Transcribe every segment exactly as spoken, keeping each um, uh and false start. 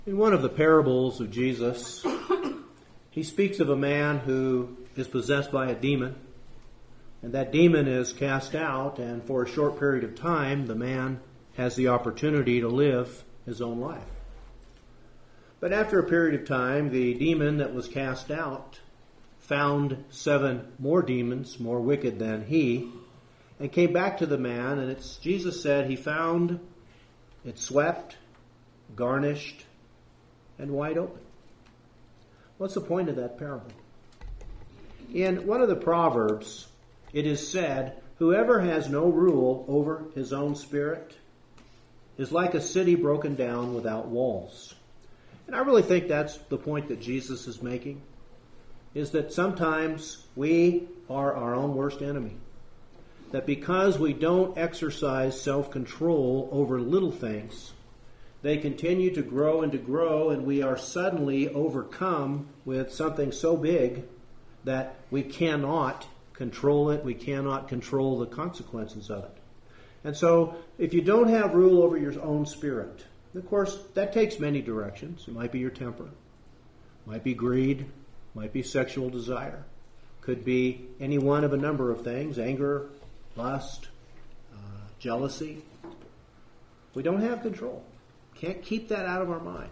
In one of the parables of Jesus, he speaks of a man who is possessed by a demon, and that demon is cast out, and for a short period of time, the man has the opportunity to live his own life. But after a period of time, the demon that was cast out found seven more demons, more wicked than he, and came back to the man, and it's Jesus said he found it swept, garnished, and wide open. What's the point of that parable? In one of the Proverbs, it is said, whoever has no rule over his own spirit is like a city broken down without walls. And I really think that's the point that Jesus is making, is that sometimes we are our own worst enemy. That because we don't exercise self-control over little things, they continue to grow and to grow, and we are suddenly overcome with something so big that we cannot control it, we cannot control the consequences of it. And so, if you don't have rule over your own spirit, of course, that takes many directions. It might be your temper, might be greed, might be sexual desire, could be any one of a number of things, anger, lust, uh, jealousy. We don't have control. Can't keep that out of our mind.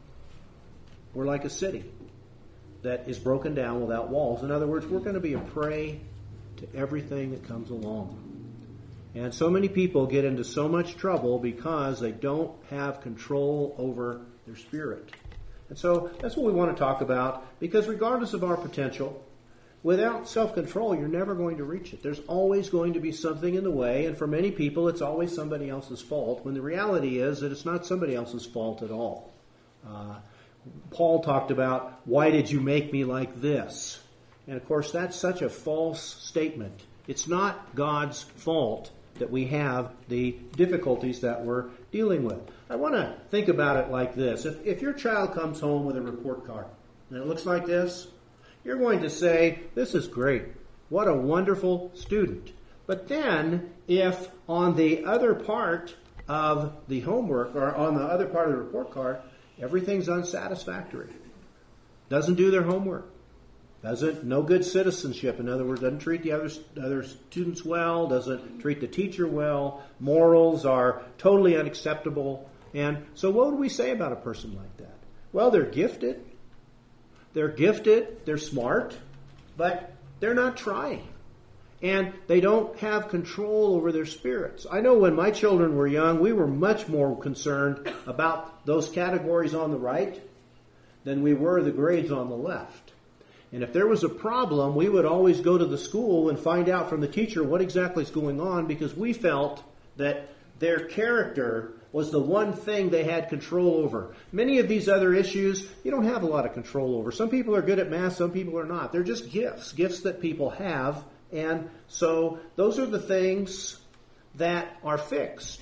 We're like a city that is broken down without walls. In other words, we're going to be a prey to everything that comes along. And so many people get into so much trouble because they don't have control over their spirit. And so that's what we want to talk about, because regardless of our potential, without self-control, you're never going to reach it. There's always going to be something in the way, and for many people, it's always somebody else's fault, when the reality is that it's not somebody else's fault at all. Uh, Paul talked about, why did you make me like this? And of course, that's such a false statement. It's not God's fault that we have the difficulties that we're dealing with. I want to think about it like this. If, if your child comes home with a report card, and it looks like this, you're going to say, this is great. What a wonderful student. But then, if on the other part of the homework, or on the other part of the report card, everything's unsatisfactory, doesn't do their homework, doesn't, no good citizenship, in other words, doesn't treat the other, other students well, doesn't treat the teacher well, morals are totally unacceptable. And so what would we say about a person like that? Well, they're gifted. They're gifted, they're smart, but they're not trying. And they don't have control over their spirits. I know when my children were young, we were much more concerned about those categories on the right than we were the grades on the left. And if there was a problem, we would always go to the school and find out from the teacher what exactly is going on, because we felt that their character was the one thing they had control over. Many of these other issues, you don't have a lot of control over. Some people are good at math, some people are not. They're just gifts, gifts that people have. And so those are the things that are fixed.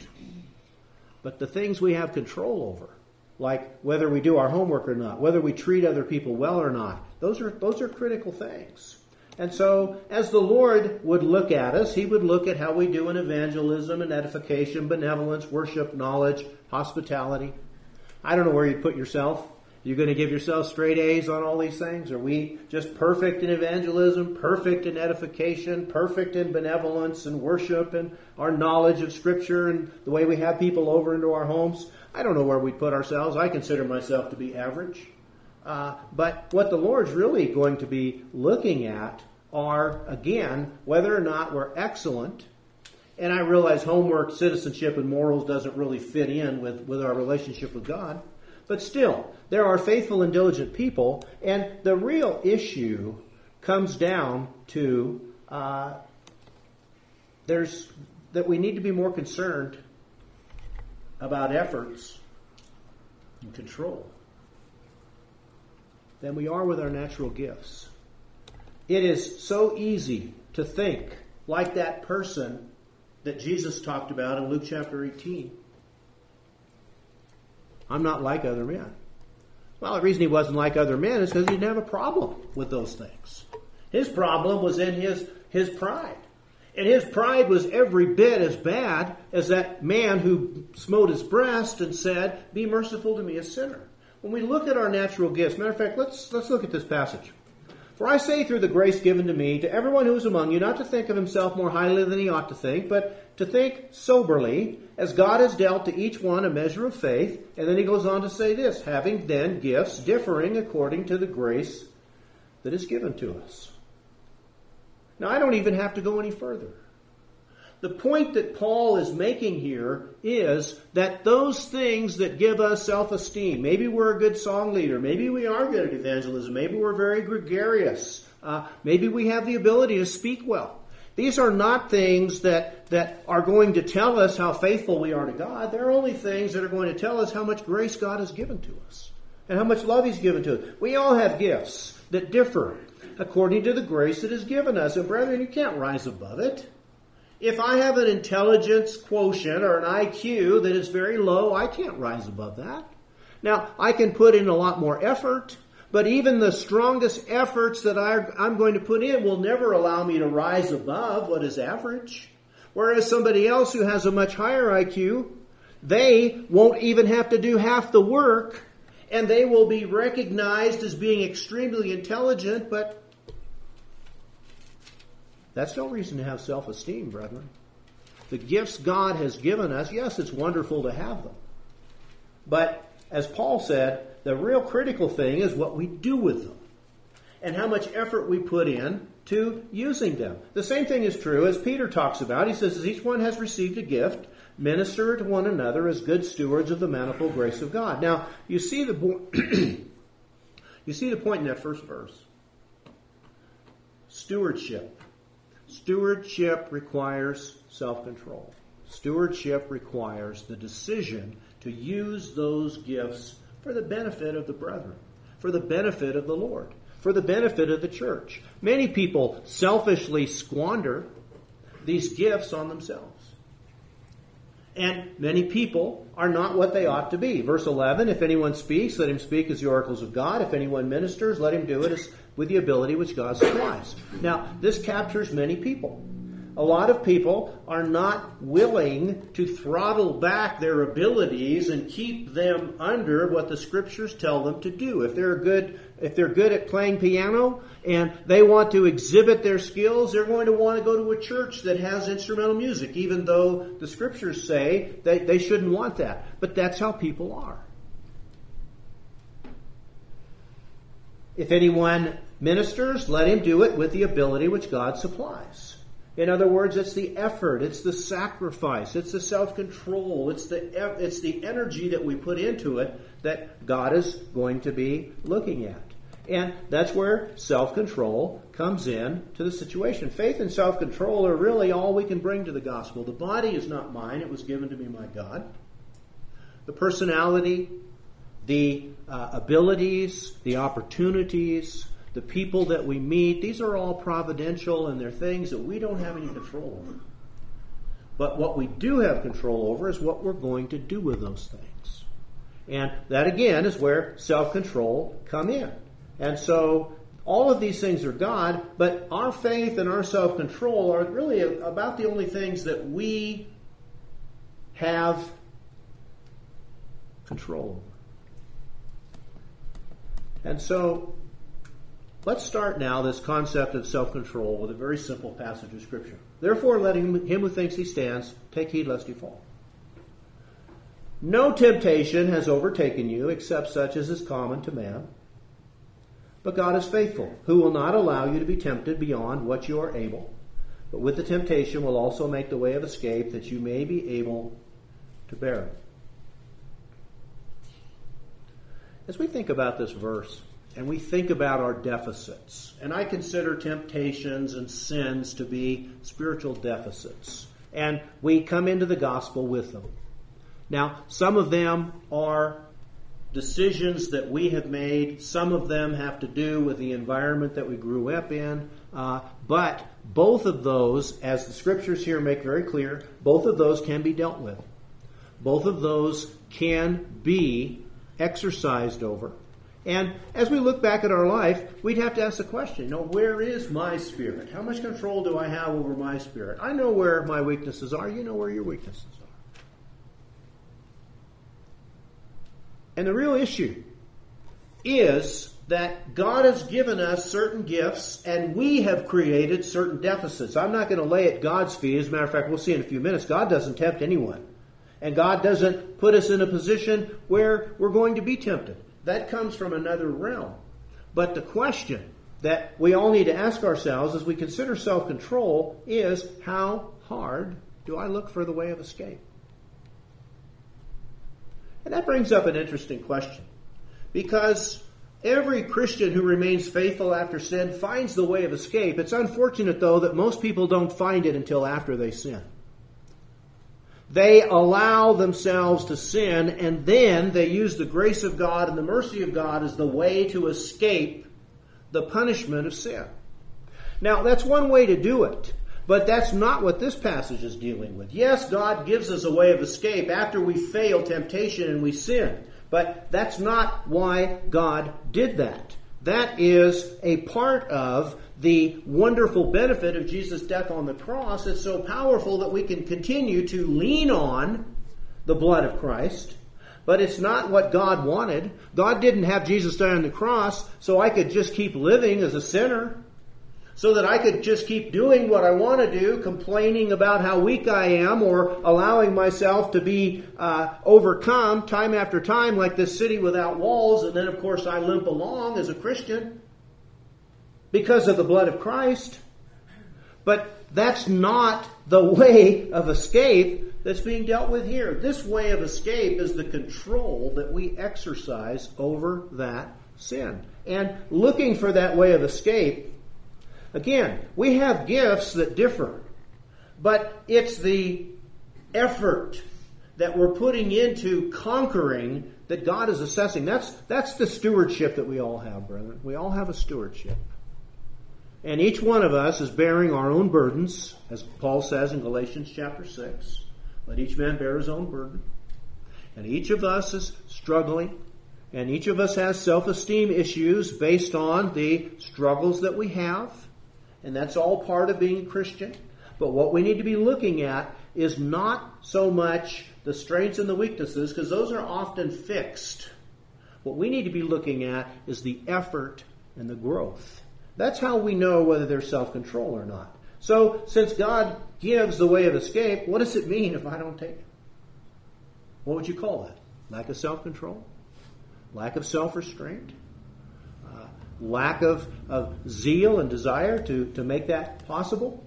But the things we have control over, like whether we do our homework or not, whether we treat other people well or not, those are those are critical things. And so, as the Lord would look at us, He would look at how we do in evangelism and edification, benevolence, worship, knowledge, hospitality. I don't know where you put yourself. You're going to give yourself straight A's on all these things? Are we just perfect in evangelism, perfect in edification, perfect in benevolence and worship and our knowledge of Scripture and the way we have people over into our homes? I don't know where we put ourselves. I consider myself to be average. Uh, but what the Lord's really going to be looking at are, again, whether or not we're excellent. And I realize homework, citizenship, and morals doesn't really fit in with, with our relationship with God. But still, there are faithful and diligent people. And the real issue comes down to uh, there's that we need to be more concerned about efforts and control than we are with our natural gifts. It is so easy to think like that person that Jesus talked about in Luke chapter eighteen. I'm not like other men. Well, the reason he wasn't like other men is because he didn't have a problem with those things. His problem was in his, his pride. And his pride was every bit as bad as that man who smote his breast and said, "Be merciful to me, a sinner." when we look at our natural gifts, matter of fact, let's let's look at this passage. For I say through the grace given to me, to everyone who is among you, not to think of himself more highly than he ought to think, but to think soberly, as God has dealt to each one a measure of faith. And then he goes on to say this, having then gifts differing according to the grace that is given to us. Now, I don't even have to go any further. The point that Paul is making here is that those things that give us self-esteem, maybe we're a good song leader, maybe we are good at evangelism, maybe we're very gregarious, uh, maybe we have the ability to speak well. These are not things that, that are going to tell us how faithful we are to God. They're only things that are going to tell us how much grace God has given to us and how much love He's given to us. We all have gifts that differ according to the grace that is given us. And brethren, you can't rise above it. If I have an intelligence quotient or an I Q that is very low, I can't rise above that. Now, I can put in a lot more effort, but even the strongest efforts that I, I'm going to put in will never allow me to rise above what is average. Whereas somebody else who has a much higher I Q, they won't even have to do half the work, and they will be recognized as being extremely intelligent, but that's no reason to have self-esteem, brethren. The gifts God has given us, yes, it's wonderful to have them. But, as Paul said, the real critical thing is what we do with them and how much effort we put in to using them. The same thing is true as Peter talks about. He says, as each one has received a gift, minister to one another as good stewards of the manifold grace of God. Now, you see the, bo- you see the point in that first verse. Stewardship. Stewardship requires self-control. Stewardship requires the decision to use those gifts for the benefit of the brethren, for the benefit of the Lord, for the benefit of the church. Many people selfishly squander these gifts on themselves. And many people are not what they ought to be. Verse eleven, if anyone speaks, let him speak as the oracles of God. If anyone ministers, let him do it as with the ability which God supplies. Now, this captures many people. A lot of people are not willing to throttle back their abilities and keep them under what the Scriptures tell them to do. If they're good, if they're good at playing piano and they want to exhibit their skills, they're going to want to go to a church that has instrumental music, even though the Scriptures say they, they shouldn't want that. But that's how people are. If anyone ministers, let him do it with the ability which God supplies. In other words, it's the effort, it's the sacrifice, it's the self-control, it's the it's the energy that we put into it that God is going to be looking at. And that's where self-control comes in to the situation. Faith and self-control are really all we can bring to the gospel. The body is not mine, it was given to me by God. The personality, the uh, abilities, the opportunities, the people that we meet, these are all providential and they're things that we don't have any control over. But what we do have control over is what we're going to do with those things. And that again is where self-control come in. And so all of these things are God, but our faith and our self-control are really about the only things that we have control over. And so let's start now this concept of self-control with a very simple passage of Scripture. Therefore, let him, him who thinks he stands take heed lest he fall. No temptation has overtaken you except such as is common to man. But God is faithful, who will not allow you to be tempted beyond what you are able, but with the temptation will also make the way of escape that you may be able to bear it. As we think about this verse, and we think about our deficits, and I consider temptations and sins to be spiritual deficits, and we come into the gospel with them. Now, some of them are decisions that we have made. Some of them have to do with the environment that we grew up in. Uh, but both of those, as the Scriptures here make very clear, both of those can be dealt with. Both of those can be exercised over. And as we look back at our life, we'd have to ask the question, you know, where is my spirit? How much control do I have over my spirit? I know where my weaknesses are. You know where your weaknesses are. And the real issue is that God has given us certain gifts and we have created certain deficits. I'm not going to lay at God's feet. As a matter of fact, we'll see in a few minutes, God doesn't tempt anyone. And God doesn't put us in a position where we're going to be tempted. That comes from another realm. But the question that we all need to ask ourselves as we consider self-control is, how hard do I look for the way of escape? And that brings up an interesting question. Because every Christian who remains faithful after sin finds the way of escape. It's unfortunate, though, that most people don't find it until after they sin. They allow themselves to sin, and then they use the grace of God and the mercy of God as the way to escape the punishment of sin. Now, that's one way to do it, but that's not what this passage is dealing with. Yes, God gives us a way of escape after we fail temptation and we sin. But that's not why God did that. That is a part of the wonderful benefit of Jesus' death on the cross. It's so powerful that we can continue to lean on the blood of Christ. But it's not what God wanted. God didn't have Jesus die on the cross so I could just keep living as a sinner, so that I could just keep doing what I want to do, complaining about how weak I am, or allowing myself to be uh, overcome time after time like this city without walls, and then of course I limp along as a Christian because of the blood of Christ. But that's not the way of escape that's being dealt with here. This way of escape is the control that we exercise over that sin. And looking for that way of escape, again, we have gifts that differ, but it's the effort that we're putting into conquering that God is assessing. That's, that's the stewardship that we all have, brethren. We all have a stewardship. And each one of us is bearing our own burdens, as Paul says in Galatians chapter six. Let each man bear his own burden. And each of us is struggling, and each of us has self-esteem issues based on the struggles that we have. And that's all part of being a Christian. But what we need to be looking at is not so much the strengths and the weaknesses, because those are often fixed. What we need to be looking at is the effort and the growth. That's how we know whether there's self-control or not. So, since God gives the way of escape, what does it mean if I don't take it? What would you call that? Lack of self-control? Lack of self-restraint? Lack of, of zeal and desire to, to make that possible?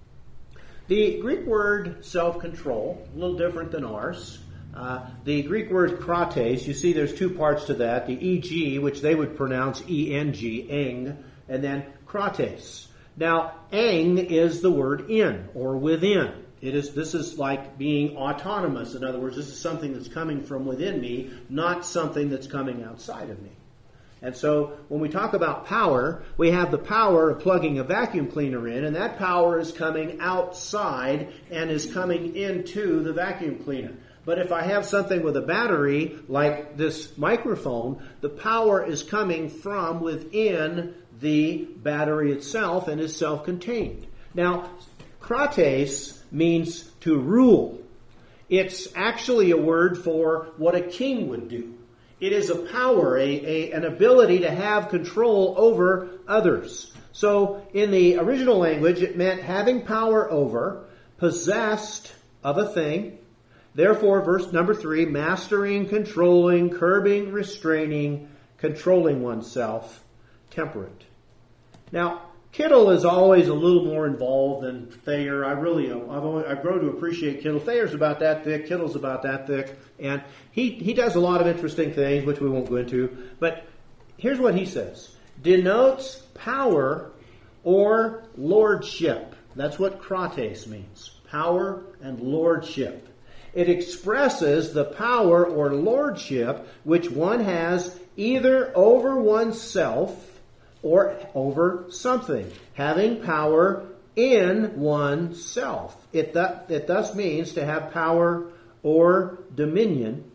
The Greek word self-control, a little different than ours. Uh, the Greek word krates, you see there's two parts to that. The eg, which they would pronounce E N G, eng, and then krates. Now, eng is the word in or within. It is. This is like being autonomous. In other words, this is something that's coming from within me, not something that's coming outside of me. And so when we talk about power, we have the power of plugging a vacuum cleaner in, and that power is coming outside and is coming into the vacuum cleaner. But if I have something with a battery, like this microphone, the power is coming from within the battery itself and is self-contained. Now, krates means to rule. It's actually a word for what a king would do. It is a power, a, a, an ability to have control over others. So in the original language, it meant having power over, possessed of a thing. Therefore, verse number three, mastering, controlling, curbing, restraining, controlling oneself, temperate. Now, Kittle is always a little more involved than Thayer. I really, I've, always, I've grown to appreciate Kittle. Thayer's about that thick. Kittle's about that thick. And he, he does a lot of interesting things, which we won't go into. But here's what he says. Denotes power or lordship. That's what krates means. Power and lordship. It expresses the power or lordship which one has either over oneself or over something, having power in oneself. It, th- it thus means to have power or dominion,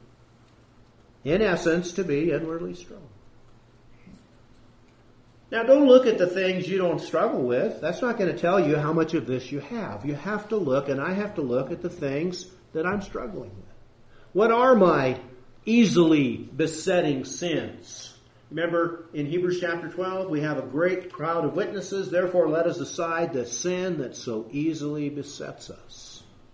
in essence, to be inwardly strong. Now, don't look at the things you don't struggle with. That's not going to tell you how much of this you have. You have to look, and I have to look at the things that I'm struggling with. What are my easily besetting sins? Remember, in Hebrews chapter twelve, we have a great crowd of witnesses. Therefore, let us aside the sin that so easily besets us.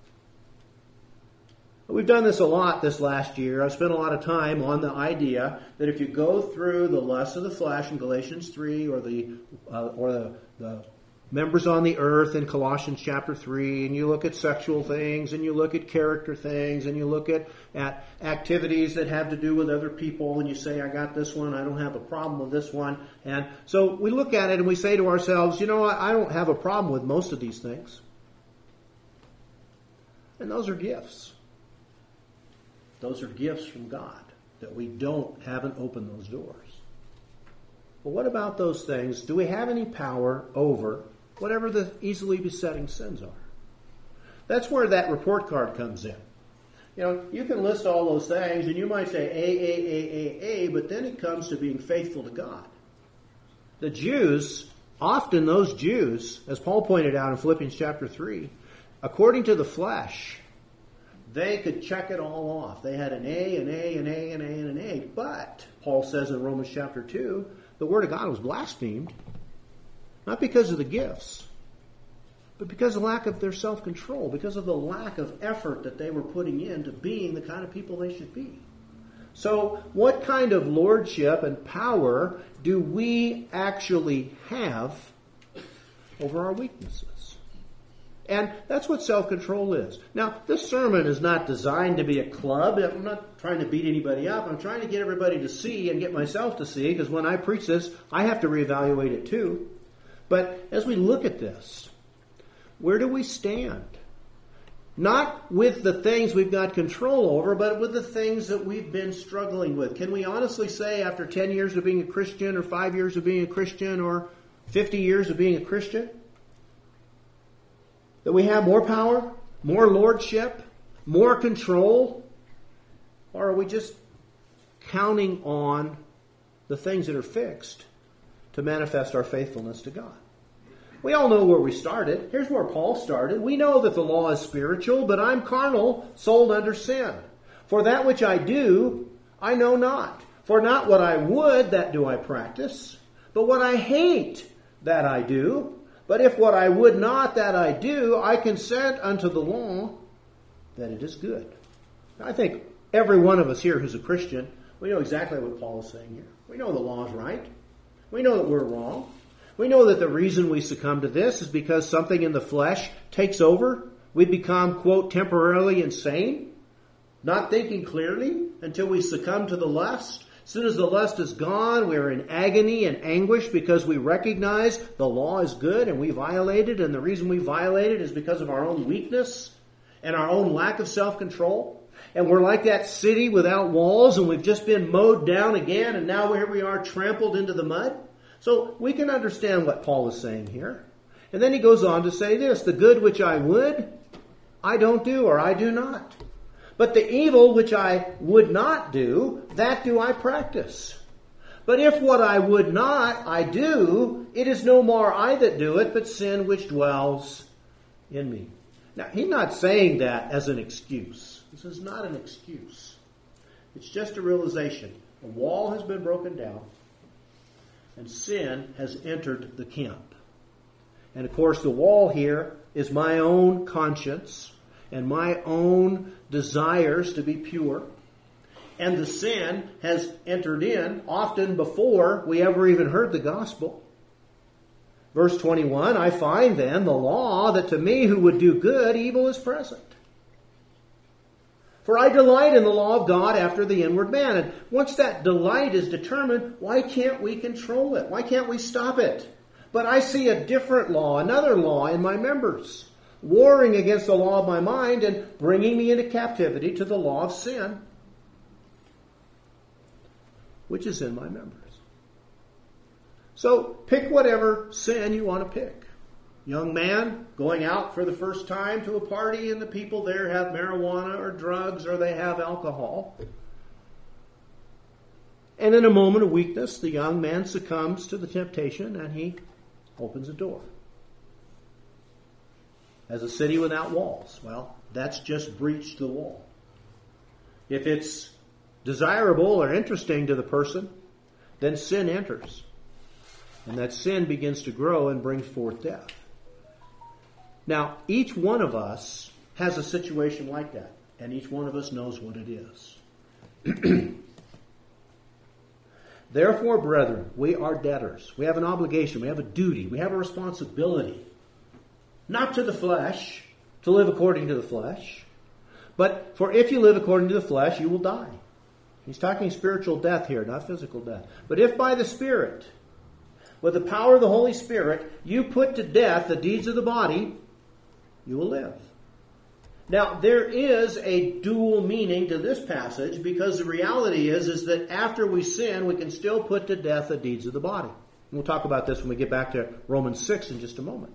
We've done this a lot this last year. I've spent a lot of time on the idea that if you go through the lust of the flesh in Galatians three, or the uh, or the, the members on the earth in Colossians chapter three, and you look at sexual things, and you look at character things, and you look at, at activities that have to do with other people, and you say, I got this one, I don't have a problem with this one. And so we look at it and we say to ourselves, you know what, I don't have a problem with most of these things. And those are gifts. Those are gifts from God that we don't, haven't opened those doors. But what about those things? Do we have any power over whatever the easily besetting sins are? That's where that report card comes in. You know, you can list all those things and you might say A, A, A, A, A, but then it comes to being faithful to God. The Jews, often those Jews, as Paul pointed out in Philippians chapter three, according to the flesh, they could check it all off. They had an A, an A, an A, an A, and an A. But, Paul says in Romans chapter two, the Word of God was blasphemed, not because of the gifts, but because of the lack of their self-control, because of the lack of effort that they were putting into being the kind of people they should be. So, what kind of lordship and power do we actually have over our weaknesses? And that's what self-control is. Now, this sermon is not designed to be a club. I'm not trying to beat anybody up. I'm trying to get everybody to see and get myself to see, because when I preach this, I have to reevaluate it too. But as we look at this, where do we stand? Not with the things we've got control over, but with the things that we've been struggling with. Can we honestly say after ten years of being a Christian, or five years of being a Christian, or fifty years of being a Christian, that we have more power, more lordship, more control? Or are we just counting on the things that are fixed to manifest our faithfulness to God? We all know where we started. Here's where Paul started. We know that the law is spiritual, but I'm carnal, sold under sin. For that which I do, I know not. For not what I would, that do I practice, but what I hate, that I do. But if what I would not, that I do, I consent unto the law, that it is good. I think every one of us here who's a Christian, we know exactly what Paul is saying here. We know the law is right. We know that we're wrong. We know that the reason we succumb to this is because something in the flesh takes over. We become, quote, temporarily insane, not thinking clearly until we succumb to the lust. As soon as the lust is gone, we are in agony and anguish because we recognize the law is good and we violate it, and the reason we violate it is because of our own weakness and our own lack of self-control. And we're like that city without walls, and we've just been mowed down again, and now here we are trampled into the mud. So we can understand what Paul is saying here. And then he goes on to say this, the good which I would, I don't do, or I do not. But the evil which I would not do, that do I practice. But if what I would not I do, it is no more I that do it, but sin which dwells in me. Now, he's not saying that as an excuse. This is not an excuse. It's just a realization. The wall has been broken down, and sin has entered the camp. And of course, the wall here is my own conscience and my own desires to be pure. And the sin has entered in often before we ever even heard the gospel. Verse twenty-one, I find then the law that to me who would do good, evil is present. For I delight in the law of God after the inward man. And once that delight is determined, why can't we control it? Why can't we stop it? But I see a different law, another law in my members, warring against the law of my mind and bringing me into captivity to the law of sin, which is in my members. So pick whatever sin you want to pick. Young man going out for the first time to a party and the people there have marijuana or drugs or they have alcohol. And in a moment of weakness, the young man succumbs to the temptation and he opens a door. As a city without walls, well, that's just breached the wall. If it's desirable or interesting to the person then sin enters. And that sin begins to grow and brings forth death. Now, each one of us has a situation like that. And each one of us knows what it is. Therefore, brethren, we are debtors. We have an obligation. We have a duty. We have a responsibility. Not to the flesh, to live according to the flesh. But for if you live according to the flesh, you will die. He's talking spiritual death here, not physical death. But if by the Spirit, with the power of the Holy Spirit, you put to death the deeds of the body, you will live. Now, there is a dual meaning to this passage, because the reality is, is that after we sin, we can still put to death the deeds of the body. And we'll talk about this when we get back to Romans six in just a moment.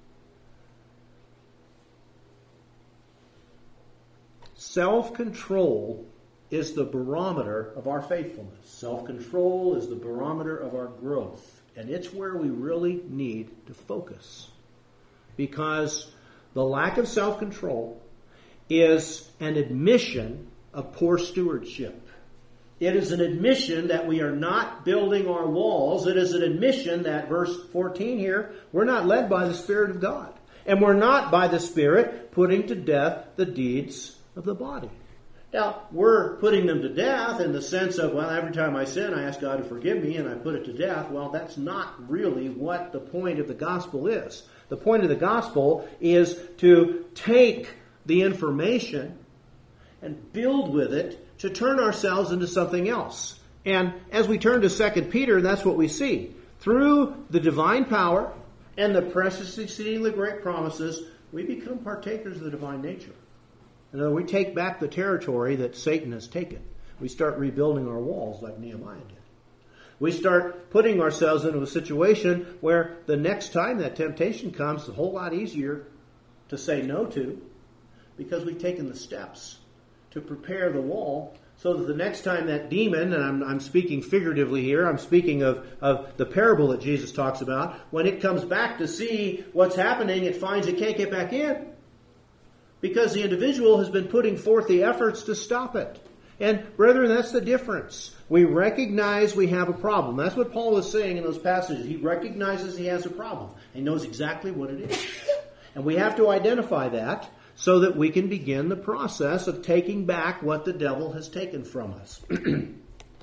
Self-control is the barometer of our faithfulness. Self-control is the barometer of our growth. And it's where we really need to focus. Because the lack of self-control is an admission of poor stewardship. It is an admission that we are not building our walls. It is an admission that, verse fourteen here, we're not led by the Spirit of God. And we're not by the Spirit putting to death the deeds of the body. Now, we're putting them to death in the sense of, well, every time I sin, I ask God to forgive me and I put it to death. Well, that's not really what the point of the gospel is. The point of the gospel is to take the information and build with it to turn ourselves into something else. And as we turn to Second Peter, that's what we see. Through the divine power and the precious exceedingly great promises, we become partakers of the divine nature. In other words, we take back the territory that Satan has taken. We start rebuilding our walls like Nehemiah did. We start putting ourselves into a situation where the next time that temptation comes, it's a whole lot easier to say no to, because we've taken the steps to prepare the wall so that the next time that demon, and I'm, I'm speaking figuratively here, I'm speaking of, of the parable that Jesus talks about, when it comes back to see what's happening, it finds it can't get back in. Because the individual has been putting forth the efforts to stop it. And brethren, that's the difference. We recognize we have a problem. That's what Paul is saying in those passages. He recognizes he has a problem. He knows exactly what it is. And we have to identify that so that we can begin the process of taking back what the devil has taken from us. In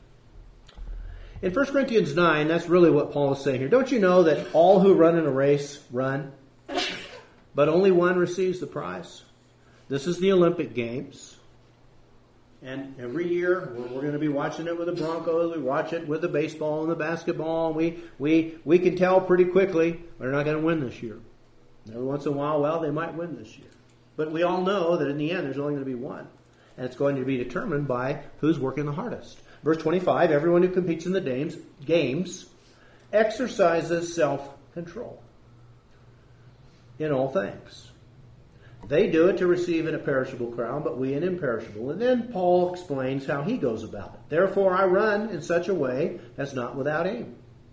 First Corinthians nine, that's really what Paul is saying here. Don't you know that all who run in a race run, but only one receives the prize? This is the Olympic Games. And every year, we're, we're going to be watching it with the Broncos. We watch it with the baseball and the basketball. And we, we, we can tell pretty quickly they're not going to win this year. Every once in a while, well, they might win this year. But we all know that in the end, there's only going to be one. And it's going to be determined by who's working the hardest. Verse twenty-five, everyone who competes in the games, games exercises self-control in all things. They do it to receive an imperishable crown, but we an imperishable. And then Paul explains how he goes about it. Therefore, I run in such a way as not without aim.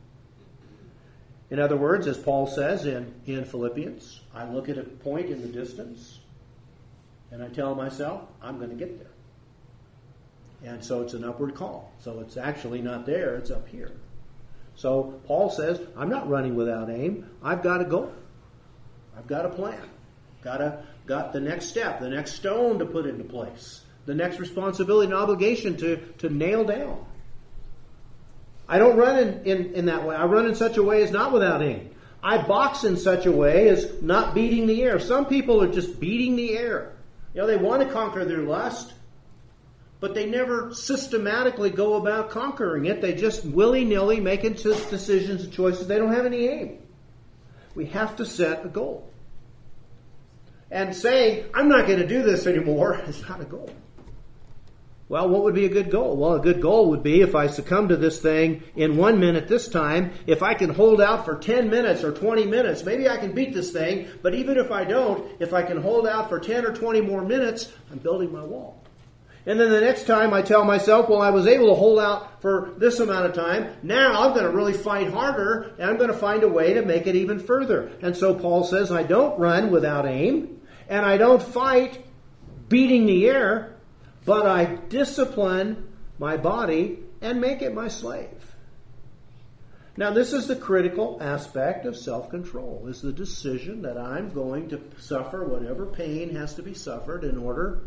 In other words, as Paul says in, in Philippians, I look at a point in the distance, and I tell myself, I'm going to get there. And so it's an upward call. So it's actually not there, it's up here. So Paul says, I'm not running without aim. I've got a goal. I've got a plan. Got a, got the next step, the next stone to put into place. The next responsibility and obligation to, to nail down. I don't run in, in, in that way. I run in such a way as not without aim. I box in such a way as not beating the air. Some people are just beating the air. You know, they want to conquer their lust, but they never systematically go about conquering it. They just willy-nilly making decisions and choices. They don't have any aim. We have to set a goal. And saying, I'm not going to do this anymore, is not a goal. Well, what would be a good goal? Well, a good goal would be if I succumb to this thing in one minute this time, if I can hold out for ten minutes or twenty minutes, maybe I can beat this thing. But even if I don't, if I can hold out for ten or twenty more minutes, I'm building my wall. And then the next time I tell myself, well, I was able to hold out for this amount of time. Now I'm going to really fight harder, and I'm going to find a way to make it even further. And so Paul says, I don't run without aim, and I don't fight beating the air, but I discipline my body and make it my slave. Now, this is the critical aspect of self-control, is the decision that I'm going to suffer whatever pain has to be suffered in order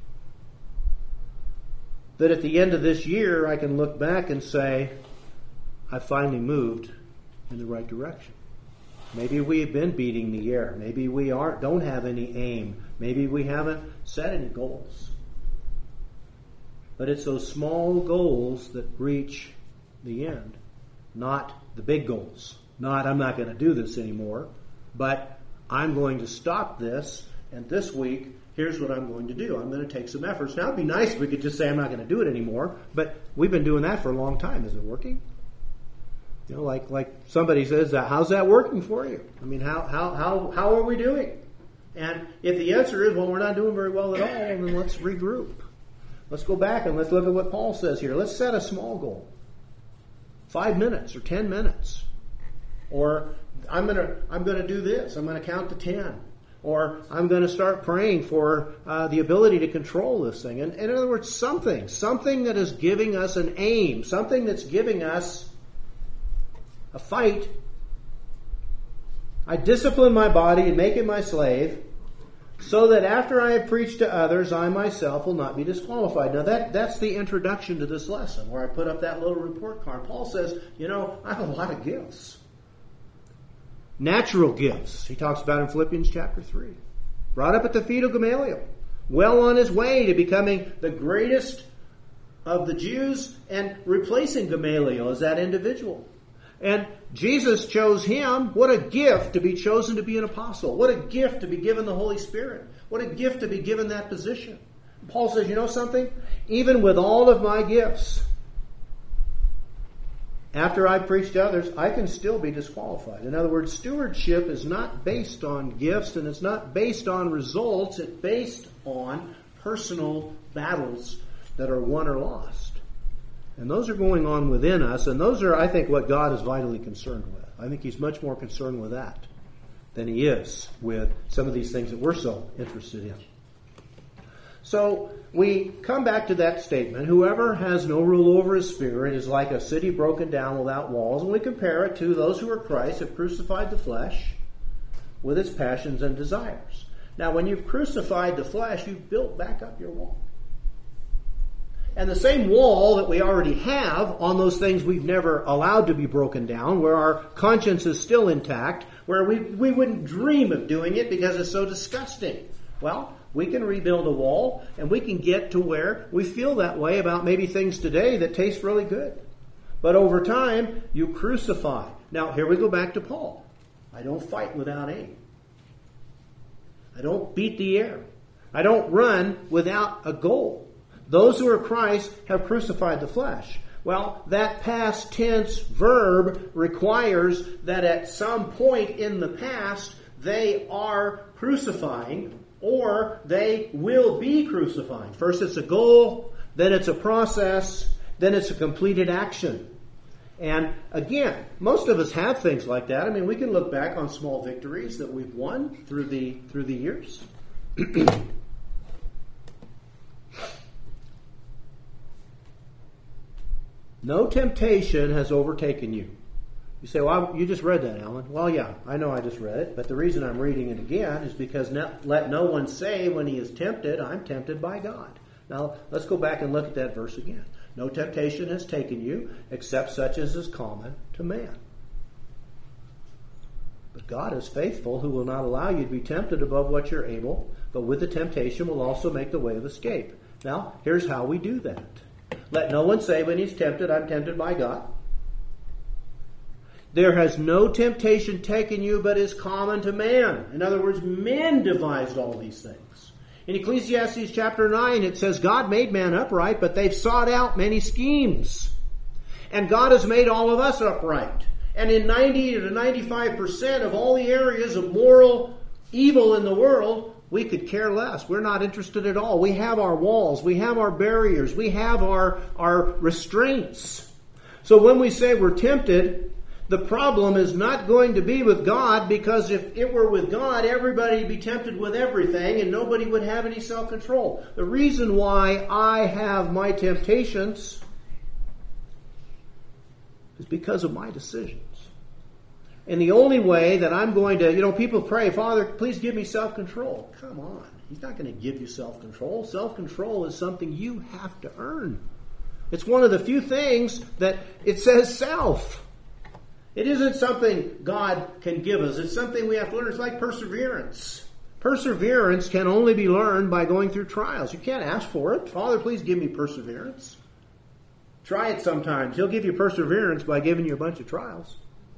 that at the end of this year I can look back and say, I finally moved in the right direction. Maybe we've been beating the air. Maybe we aren't, don't have any aim. Maybe we haven't set any goals. But it's those small goals that reach the end, not the big goals. Not, I'm not going to do this anymore, but I'm going to stop this, and this week, here's what I'm going to do. I'm going to take some efforts. Now, it'd be nice if we could just say I'm not going to do it anymore, but we've been doing that for a long time. Is it working? You know, like like somebody says, how's that working for you? I mean, how how how how are we doing? And if the answer is, well, we're not doing very well at all, then let's regroup. Let's go back and let's look at what Paul says here. Let's set a small goal. Five minutes or ten minutes. Or I'm gonna I'm gonna do this. I'm gonna count to ten. Or I'm going to start praying for uh, the ability to control this thing. And, and in other words, something. Something that is giving us an aim. Something that's giving us a fight. I discipline my body and make it my slave, so that after I have preached to others, I myself will not be disqualified. Now that, that's the introduction to this lesson, where I put up that little report card. Paul says, you know, I have a lot of gifts. Natural gifts, he talks about in Philippians chapter three. Brought up at the feet of Gamaliel. Well on his way to becoming the greatest of the Jews and replacing Gamaliel as that individual. And Jesus chose him. What a gift to be chosen to be an apostle. What a gift to be given the Holy Spirit. What a gift to be given that position. Paul says, you know something? Even with all of my gifts, after I preach to others, I can still be disqualified. In other words, stewardship is not based on gifts and it's not based on results. It's based on personal battles that are won or lost. And those are going on within us, and those are, I think, what God is vitally concerned with. I think He's much more concerned with that than He is with some of these things that we're so interested in. So we come back to that statement, whoever has no rule over his spirit is like a city broken down without walls, and we compare it to those who are Christ have crucified the flesh with its passions and desires. Now, when you've crucified the flesh, you've built back up your wall. And the same wall that we already have on those things we've never allowed to be broken down, where our conscience is still intact, where we, we wouldn't dream of doing it because it's so disgusting. Well, we can rebuild a wall, and we can get to where we feel that way about maybe things today that taste really good. But over time, you crucify. Now, here we go back to Paul. I don't fight without aim. I don't beat the air. I don't run without a goal. Those who are Christ have crucified the flesh. Well, that past tense verb requires that at some point in the past, they are crucifying, or they will be crucifying. First it's a goal, then it's a process, then it's a completed action. And again, most of us have things like that. I mean, we can look back on small victories that we've won through the through the years. No temptation has overtaken you. You say, well, you just read that, Alan. Well, yeah, I know I just read it, but the reason I'm reading it again is because no, let no one say when he is tempted, I'm tempted by God. Now, let's go back and look at that verse again. No temptation has taken you except such as is common to man. But God is faithful, who will not allow you to be tempted above what you're able, but with the temptation will also make the way of escape. Now, here's how we do that. Let no one say when he's tempted, I'm tempted by God. There has no temptation taken you but is common to man. In other words, men devised all these things. In Ecclesiastes chapter nine, it says, God made man upright, but they've sought out many schemes. And God has made all of us upright. And in ninety to ninety-five percent of all the areas of moral evil in the world, we could care less. We're not interested at all. We have our walls. We have our barriers. We have our, our restraints. So when we say we're tempted, the problem is not going to be with God, because if it were with God, everybody would be tempted with everything and nobody would have any self-control. The reason why I have my temptations is because of my decisions. And the only way that I'm going to, you know, people pray, Father, please give me self-control. Come on. He's not going to give you self-control. Self-control is something you have to earn. It's one of the few things that it says self. It isn't something God can give us. It's something we have to learn. It's like perseverance. Perseverance can only be learned by going through trials. You can't ask for it. Father, please give me perseverance. Try it sometimes. He'll give you perseverance by giving you a bunch of trials.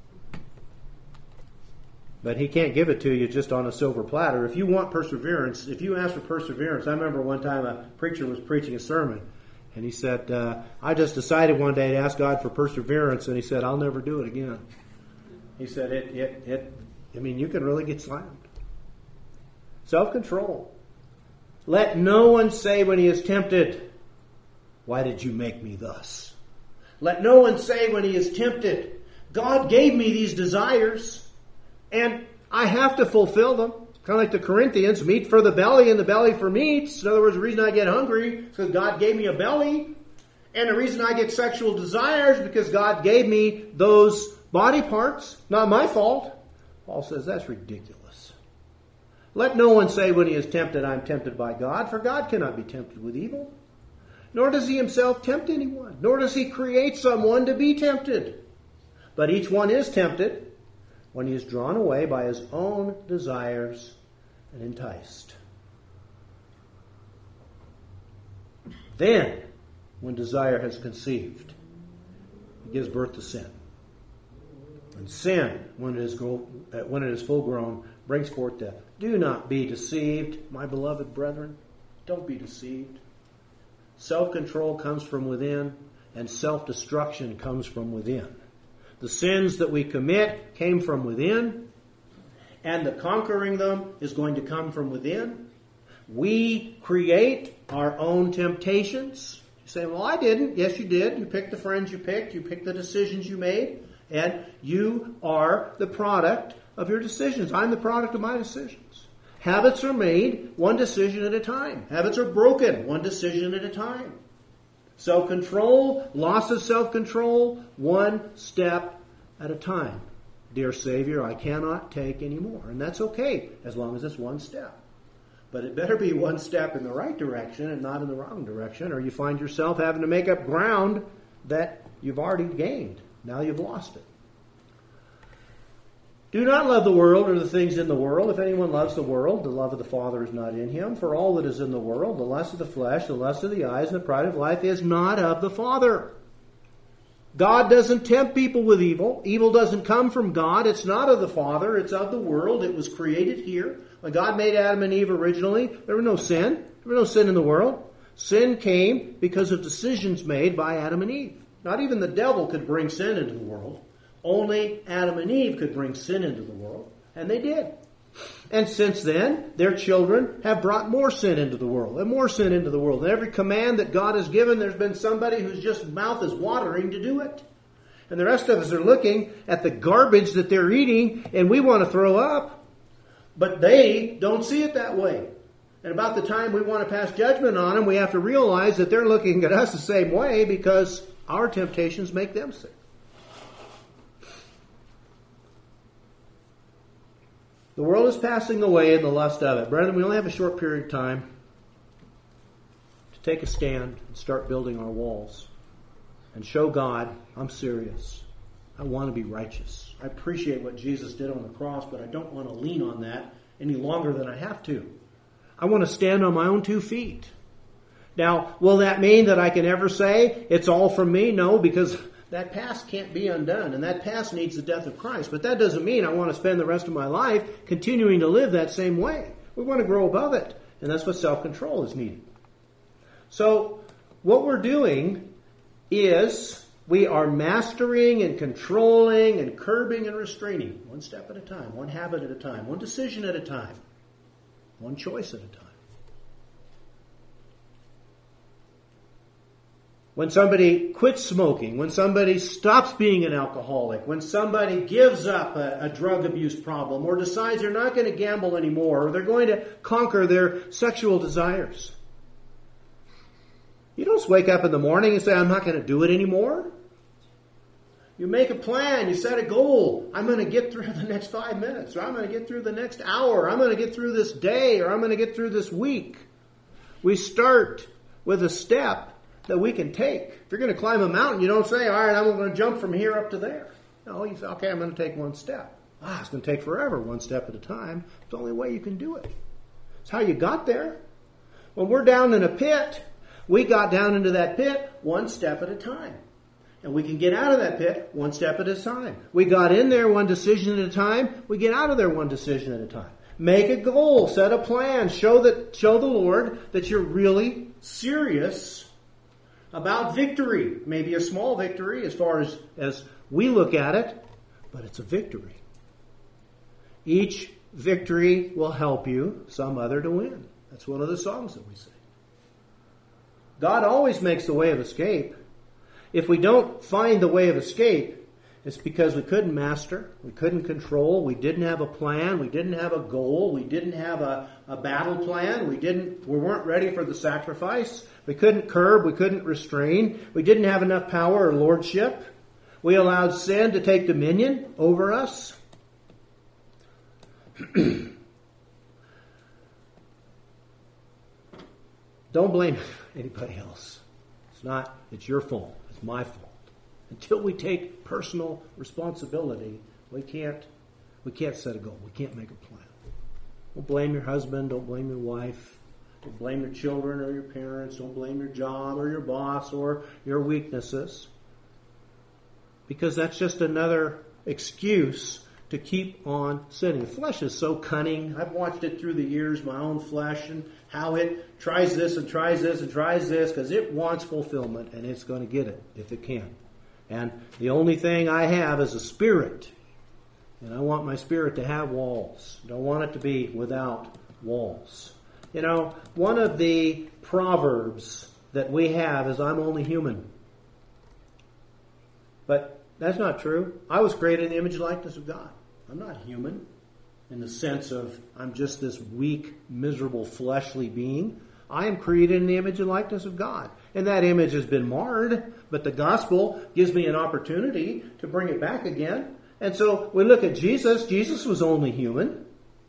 But He can't give it to you just on a silver platter. If you want perseverance, if you ask for perseverance, I remember one time a preacher was preaching a sermon, and he said, uh, I just decided one day to ask God for perseverance, and he said, I'll never do it again. He said, it, it, it, I mean, you can really get slammed. Self-control. Let no one say when he is tempted, why did you make me thus? Let no one say when he is tempted, God gave me these desires, and I have to fulfill them. Kind of like the Corinthians, meat for the belly and the belly for meats. In other words, the reason I get hungry is because God gave me a belly. And the reason I get sexual desires is because God gave me those body parts. Not my fault. Paul says that's ridiculous. Let no one say when he is tempted, I'm tempted by God, for God cannot be tempted with evil. Nor does He Himself tempt anyone. Nor does He create someone to be tempted. But each one is tempted when he is drawn away by his own desires and enticed. Then, when desire has conceived, it gives birth to sin. And sin, when it is, grow, when it is full grown, brings forth death. Do not be deceived, my beloved brethren. Don't be deceived. Self-control comes from within, and self-destruction comes from within. The sins that we commit came from within, and the conquering them is going to come from within. We create our own temptations. You say, well, I didn't. Yes, you did. You picked the friends you picked. You picked the decisions you made. And you are the product of your decisions. I'm the product of my decisions. Habits are made one decision at a time. Habits are broken one decision at a time. Self-control, loss of self-control, one step at a time. Dear Savior, I cannot take any more. And that's okay, as long as it's one step. But it better be one step in the right direction and not in the wrong direction, or you find yourself having to make up ground that you've already gained. Now you've lost it. Do not love the world or the things in the world. If anyone loves the world, the love of the Father is not in him. For all that is in the world, the lust of the flesh, the lust of the eyes, and the pride of life is not of the Father. God doesn't tempt people with evil. Evil doesn't come from God. It's not of the Father. It's of the world. It was created here. When God made Adam and Eve originally, there was no sin. There was no sin in the world. Sin came because of decisions made by Adam and Eve. Not even the devil could bring sin into the world. Only Adam and Eve could bring sin into the world, and they did. And since then, their children have brought more sin into the world, and more sin into the world. And every command that God has given, there's been somebody whose just mouth is watering to do it. And the rest of us are looking at the garbage that they're eating, and we want to throw up. But they don't see it that way. And about the time we want to pass judgment on them, we have to realize that they're looking at us the same way because our temptations make them sick. The world is passing away in the lust of it. Brethren, we only have a short period of time to take a stand and start building our walls and show God, I'm serious. I want to be righteous. I appreciate what Jesus did on the cross, but I don't want to lean on that any longer than I have to. I want to stand on my own two feet. Now, will that mean that I can ever say it's all from me? No, because that past can't be undone, and that past needs the death of Christ. But that doesn't mean I want to spend the rest of my life continuing to live that same way. We want to grow above it, and that's what self-control is needed. So, what we're doing is we are mastering and controlling and curbing and restraining one step at a time, one habit at a time, one decision at a time, one choice at a time. When somebody quits smoking, when somebody stops being an alcoholic, when somebody gives up a, a drug abuse problem or decides they're not going to gamble anymore or they're going to conquer their sexual desires. You don't just wake up in the morning and say, I'm not going to do it anymore. You make a plan. You set a goal. I'm going to get through the next five minutes, or I'm going to get through the next hour. I'm going to get through this day, or I'm going to get through this week. We start with a step that we can take. If you're going to climb a mountain, you don't say, all right, I'm going to jump from here up to there. No, you say, okay, I'm going to take one step. Ah, it's going to take forever, one step at a time. It's the only way you can do it. It's how you got there. When we're down in a pit, we got down into that pit one step at a time. And we can get out of that pit one step at a time. We got in there one decision at a time. We get out of there one decision at a time. Make a goal. Set a plan. Show that, show the Lord that you're really serious about victory. Maybe a small victory as far as, as we look at it, but it's a victory. Each victory will help you some other to win. That's one of the songs that we sing. God always makes the way of escape. If we don't find the way of escape, it's because we couldn't master, we couldn't control, we didn't have a plan, we didn't have a goal, we didn't have a, a battle plan, we didn't we weren't ready for the sacrifice, we couldn't curb, we couldn't restrain, we didn't have enough power or lordship. We allowed sin to take dominion over us. Don't blame anybody else. It's not, it's your fault. It's my fault. Until we take personal responsibility, we can't we can't set a goal. We can't make a plan. Don't blame your husband. Don't blame your wife. Don't blame your children or your parents. Don't blame your job or your boss or your weaknesses. Because that's just another excuse to keep on sinning. The flesh is so cunning. I've watched it through the years, my own flesh, and how it tries this and tries this and tries this because it wants fulfillment, and it's going to get it if it can. And the only thing I have is a spirit. And I want my spirit to have walls. I don't want it to be without walls. You know, one of the proverbs that we have is, I'm only human. But that's not true. I was created in the image and likeness of God. I'm not human in the sense of I'm just this weak, miserable, fleshly being. I am created in the image and likeness of God. And that image has been marred, but the gospel gives me an opportunity to bring it back again. And so we look at Jesus. Jesus was only human.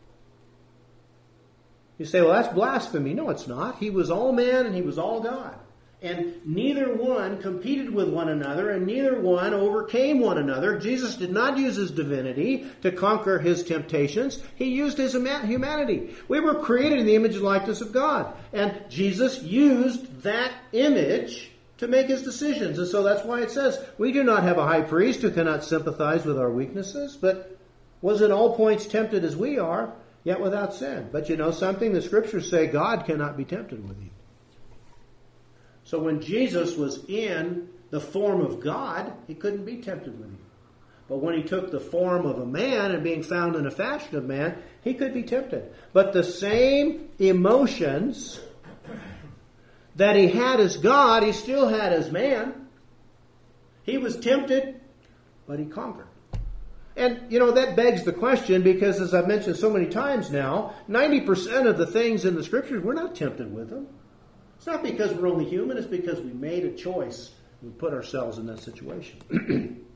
You say, well, that's blasphemy. No, it's not. He was all man and he was all God. And neither one competed with one another, and neither one overcame one another. Jesus did not use his divinity to conquer his temptations. He used his humanity. We were created in the image and likeness of God. And Jesus used that image to make his decisions. And so that's why it says, we do not have a high priest who cannot sympathize with our weaknesses, but was in all points tempted as we are, yet without sin. But you know something? The scriptures say God cannot be tempted with you. So when Jesus was in the form of God, he couldn't be tempted with you. But when he took the form of a man and being found in a fashion of man, he could be tempted. But the same emotions that he had as God, he still had as man. He was tempted, but he conquered. And, you know, that begs the question because, as I've mentioned so many times now, ninety percent of the things in the Scriptures, we're not tempted with them. It's not because we're only human. It's because we made a choice. We put ourselves in that situation.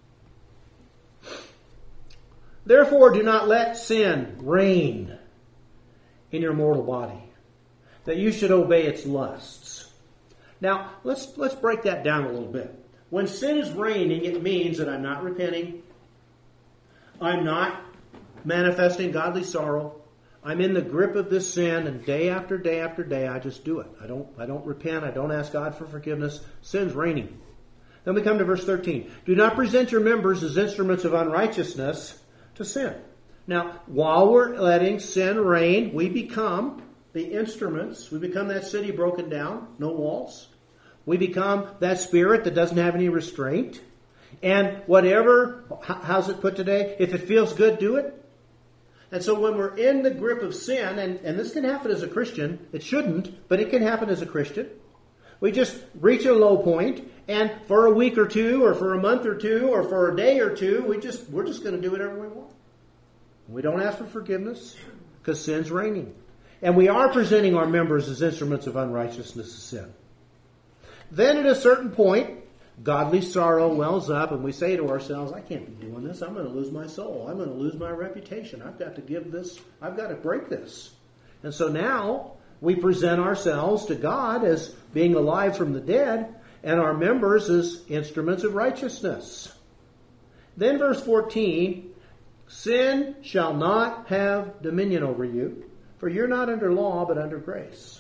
Therefore, do not let sin reign in your mortal body, that you should obey its lusts. Now, let's let's break that down a little bit. When sin is reigning, it means that I'm not repenting. I'm not manifesting godly sorrow. I'm in the grip of this sin, and day after day after day, I just do it. I don't, I don't repent. I don't ask God for forgiveness. Sin's reigning. Then we come to verse thirteen. Do not present your members as instruments of unrighteousness to sin. Now, while we're letting sin reign, we become the instruments. We become that city broken down, no walls. We become that spirit that doesn't have any restraint. And whatever, how's it put today? If it feels good, do it. And so when we're in the grip of sin, and, and this can happen as a Christian, it shouldn't, but it can happen as a Christian. We just reach a low point, and for a week or two, or for a month or two, or for a day or two, we just, we're just going to do whatever we want. We don't ask for forgiveness, because sin's reigning. And we are presenting our members as instruments of unrighteousness to sin. Then at a certain point, godly sorrow wells up and we say to ourselves, I can't be doing this. I'm going to lose my soul. I'm going to lose my reputation. I've got to give this, I've got to break this. And so now we present ourselves to God as being alive from the dead and our members as instruments of righteousness. Then verse fourteen, sin shall not have dominion over you, for you're not under law but under grace.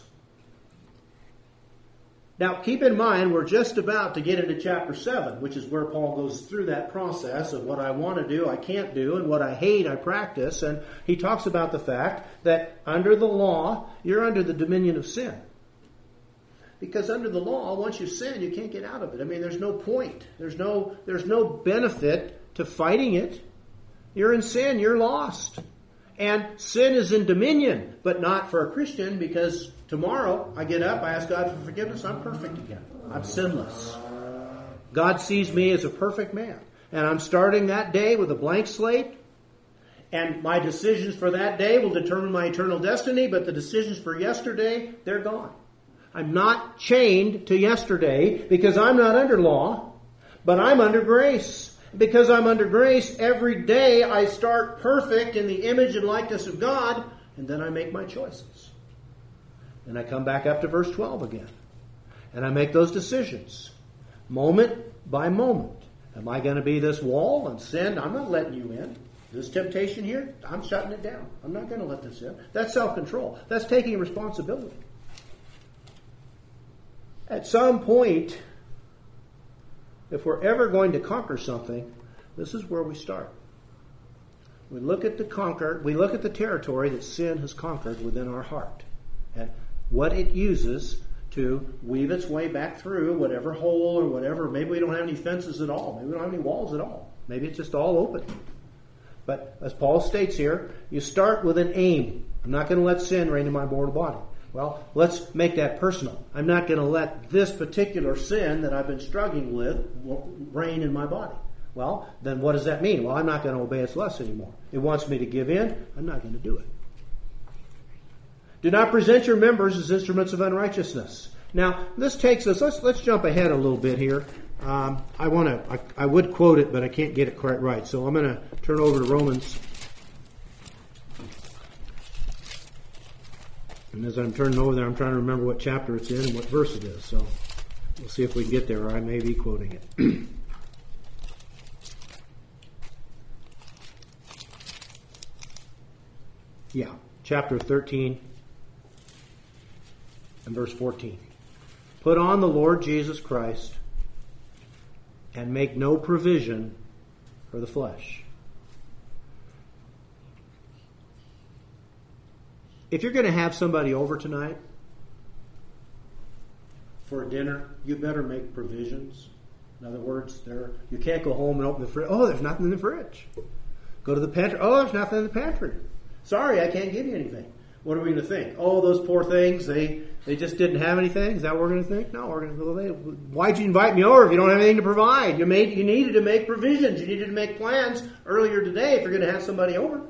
Now, keep in mind, we're just about to get into chapter seven, which is where Paul goes through that process of what I want to do, I can't do, and what I hate, I practice. And he talks about the fact that under the law, you're under the dominion of sin. Because under the law, once you sin, you can't get out of it. I mean, there's no point. There's no, there's no benefit to fighting it. You're in sin, you're lost. And sin is in dominion, but not for a Christian, because tomorrow I get up, I ask God for forgiveness, I'm perfect again. I'm sinless. God sees me as a perfect man. And I'm starting that day with a blank slate. And my decisions for that day will determine my eternal destiny, but the decisions for yesterday, they're gone. I'm not chained to yesterday because I'm not under law, but I'm under grace. Because I'm under grace, every day I start perfect in the image and likeness of God, and then I make my choices. And I come back up to verse twelve again. And I make those decisions, moment by moment. Am I going to be this wall and sin? I'm not letting you in. This temptation here, I'm shutting it down. I'm not going to let this in. That's self-control. That's taking responsibility. At some point, if we're ever going to conquer something, this is where we start. We look at the conquer, we look at the territory that sin has conquered within our heart, and what it uses to weave its way back through whatever hole or whatever. Maybe we don't have any fences at all. Maybe we don't have any walls at all. Maybe it's just all open. But as Paul states here, you start with an aim. I'm not going to let sin reign in my mortal body. Well, let's make that personal. I'm not going to let this particular sin that I've been struggling with reign in my body. Well, then what does that mean? Well, I'm not going to obey its lusts anymore. It wants me to give in. I'm not going to do it. Do not present your members as instruments of unrighteousness. Now, this takes us, let's let's jump ahead a little bit here. Um, I want to, I, I would quote it, but I can't get it quite right. So I'm going to turn over to Romans. And as I'm turning over there, I'm trying to remember what chapter it's in and what verse it is. So we'll see if we can get there, or I may be quoting it. Yeah, chapter thirteen and verse fourteen. Put on the Lord Jesus Christ and make no provision for the flesh. If you're going to have somebody over tonight for a dinner, you better make provisions. In other words, there you can't go home and open the fridge. Oh, there's nothing in the fridge. Go to the pantry. Oh, there's nothing in the pantry. Sorry, I can't give you anything. What are we going to think? Oh, those poor things, they, they just didn't have anything? Is that what we're going to think? No, we're going to go, well, why'd you invite me over if you don't have anything to provide? You made, you needed to make provisions. You needed to make plans earlier today if you're going to have somebody over.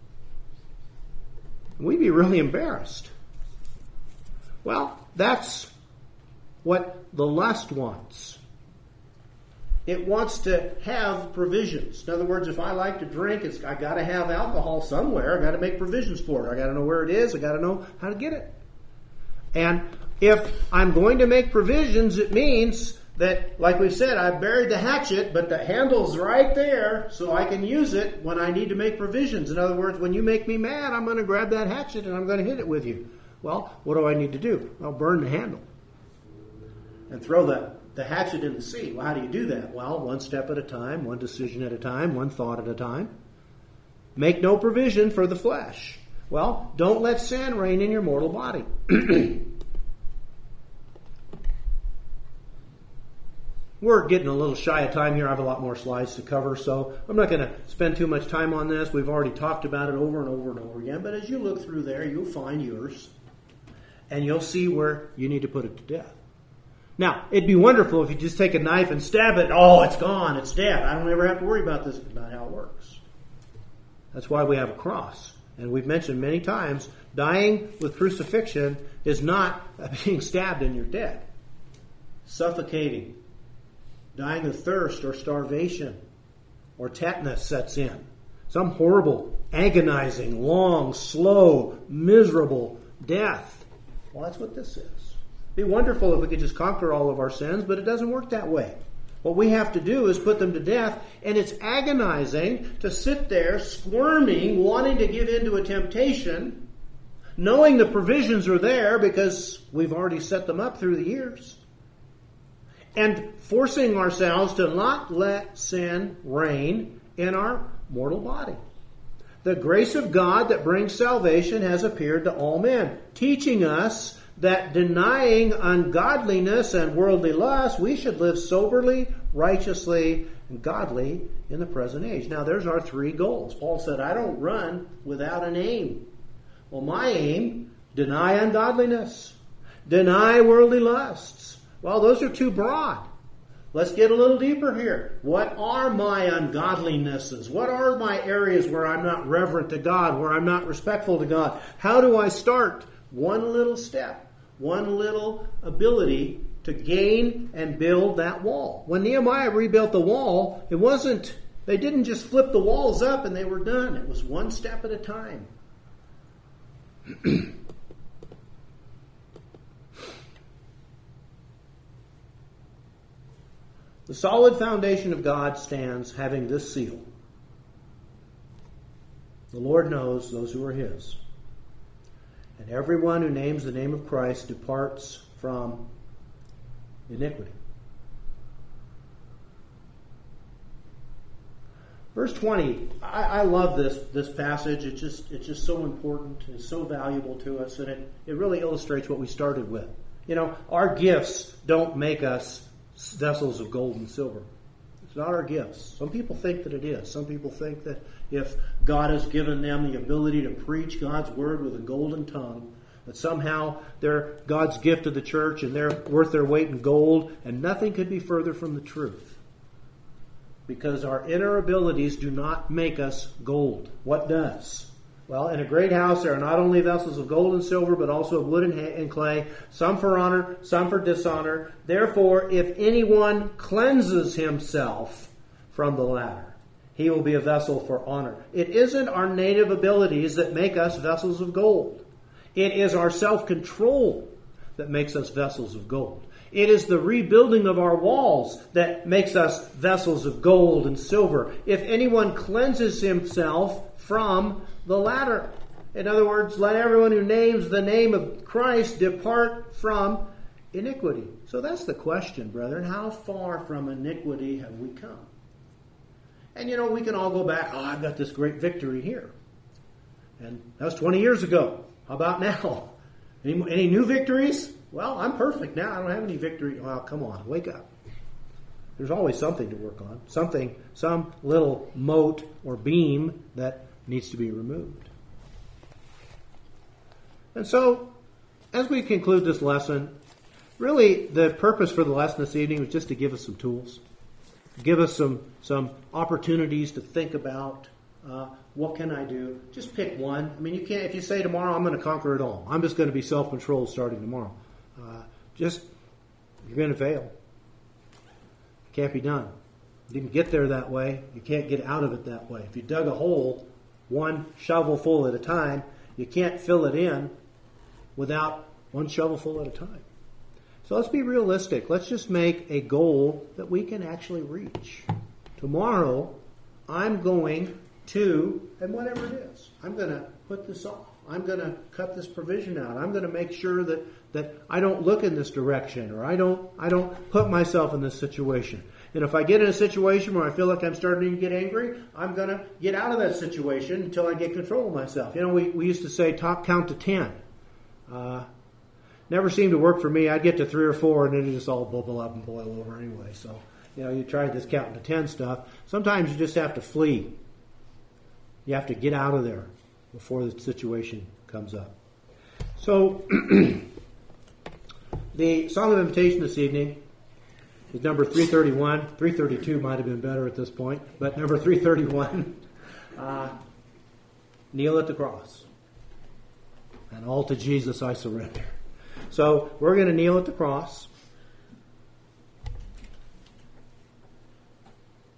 We'd be really embarrassed. Well, that's what the lust wants. It wants to have provisions. In other words, if I like to drink, it's, I got to have alcohol somewhere. I got to make provisions for it. I got to know where it is. I got to know how to get it. And if I'm going to make provisions, it means that, like we've said, I've buried the hatchet, but the handle's right there, so I can use it when I need to make provisions. In other words, when you make me mad, I'm going to grab that hatchet and I'm going to hit it with you. Well, what do I need to do? I'll burn the handle and throw the, the hatchet in the sea. Well, how do you do that? Well, one step at a time, one decision at a time, one thought at a time. Make no provision for the flesh. Well, don't let sin reign in your mortal body. We're getting a little shy of time here. I have a lot more slides to cover, so I'm not going to spend too much time on this. We've already talked about it over and over and over again, but as you look through there, you'll find yours, and you'll see where you need to put it to death. Now, it'd be wonderful if you just take a knife and stab it. Oh, it's gone. It's dead. I don't ever have to worry about this. It's not how it works. That's why we have a cross. And we've mentioned many times, dying with crucifixion is not being stabbed and you're dead. Suffocating. dying of thirst or starvation, or tetanus sets in. Some horrible, agonizing, long, slow, miserable death. Well, that's what this is. It'd be wonderful if we could just conquer all of our sins, but it doesn't work that way. What we have to do is put them to death, and it's agonizing to sit there squirming, wanting to give in to a temptation, knowing the provisions are there because we've already set them up through the years, and forcing ourselves to not let sin reign in our mortal body. The grace of God that brings salvation has appeared to all men, teaching us that denying ungodliness and worldly lust, we should live soberly, righteously, and godly in the present age. Now, there's our three goals. Paul said, I don't run without an aim. Well, my aim, deny ungodliness, deny worldly lusts. Well, those are too broad. Let's get a little deeper here. What are my ungodlinesses? What are my areas where I'm not reverent to God, where I'm not respectful to God? How do I start? One little step, one little ability to gain and build that wall. When Nehemiah rebuilt the wall, it wasn't, they didn't just flip the walls up and they were done. It was one step at a time. The solid foundation of God stands having this seal. The Lord knows those who are His. And everyone who names the name of Christ departs from iniquity. Verse twenty, I, I love this, this passage. It's just, it's just so important. It's so valuable to us. And it, it really illustrates what we started with. You know, our gifts don't make us vessels of gold and silver. It's not our gifts. Some people think that it is. Some people think that if God has given them the ability to preach God's word with a golden tongue, that somehow they're God's gift to the church and they're worth their weight in gold, and nothing could be further from the truth. Because our inner abilities do not make us gold. What does? Well, in a great house there are not only vessels of gold and silver, but also of wood and clay, some for honor, some for dishonor. Therefore, if anyone cleanses himself from the latter, he will be a vessel for honor. It isn't our native abilities that make us vessels of gold. It is our self-control that makes us vessels of gold. It is the rebuilding of our walls that makes us vessels of gold and silver. If anyone cleanses himself from the latter. In other words, let everyone who names the name of Christ depart from iniquity. So that's the question, brethren. How far from iniquity have we come? And you know, we can all go back, oh, I've got this great victory here. And that was twenty years ago. How about now? Any, any new victories? Well, I'm perfect now. I don't have any victory. Well, come on, wake up. There's always something to work on. Something, some little mote or beam that needs to be removed. And so, as we conclude this lesson, really the purpose for the lesson this evening was just to give us some tools, give us some some opportunities to think about uh, what can I do. Just pick one. I mean, you can't. If you say tomorrow I'm going to conquer it all, I'm just going to be self-controlled starting tomorrow. Uh, just you're going to fail. Can't be done. You didn't get there that way. You can't get out of it that way. If you dug a hole one shovelful at a time, you can't fill it in without one shovelful at a time. So let's be realistic. Let's just make a goal that we can actually reach. Tomorrow, I'm going to, and whatever it is, I'm going to put this off. I'm going to cut this provision out. I'm going to make sure that, that I don't look in this direction, or I don't I don't put myself in this situation. And if I get in a situation where I feel like I'm starting to get angry, I'm going to get out of that situation until I get control of myself. You know, we, we used to say, talk, count to ten. Uh, never seemed to work for me. I'd get to three or four, and then it just all bubble up and boil over anyway. So, you know, you try this counting to ten stuff. Sometimes you just have to flee. You have to get out of there before the situation comes up. So, the Song of Invitation this evening is number three thirty-one. three thirty-two might have been better at this point, but number three thirty-one, uh, kneel at the cross. And all to Jesus I surrender. So we're going to kneel at the cross.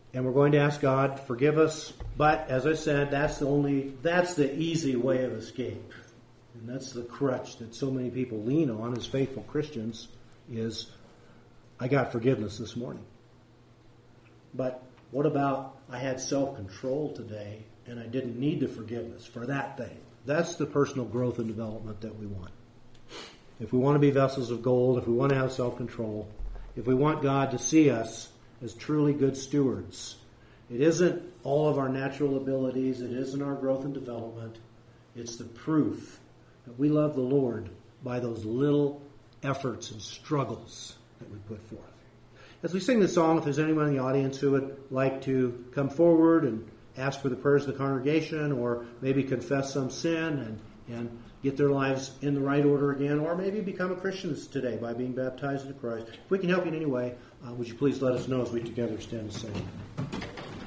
And we're going to ask God to forgive us. But as I said, that's the only, that's the easy way of escape. And that's the crutch that so many people lean on as faithful Christians is, I got forgiveness this morning. But what about I had self-control today and I didn't need the forgiveness for that thing? That's the personal growth and development that we want. If we want to be vessels of gold, if we want to have self-control, if we want God to see us as truly good stewards, it isn't all of our natural abilities, it isn't our growth and development, it's the proof that we love the Lord by those little efforts and struggles that we put forth. As we sing this song, if there's anyone in the audience who would like to come forward and ask for the prayers of the congregation, or maybe confess some sin and, and get their lives in the right order again, or maybe become a Christian today by being baptized into Christ, if we can help you in any way, uh, would you please let us know as we together stand and sing.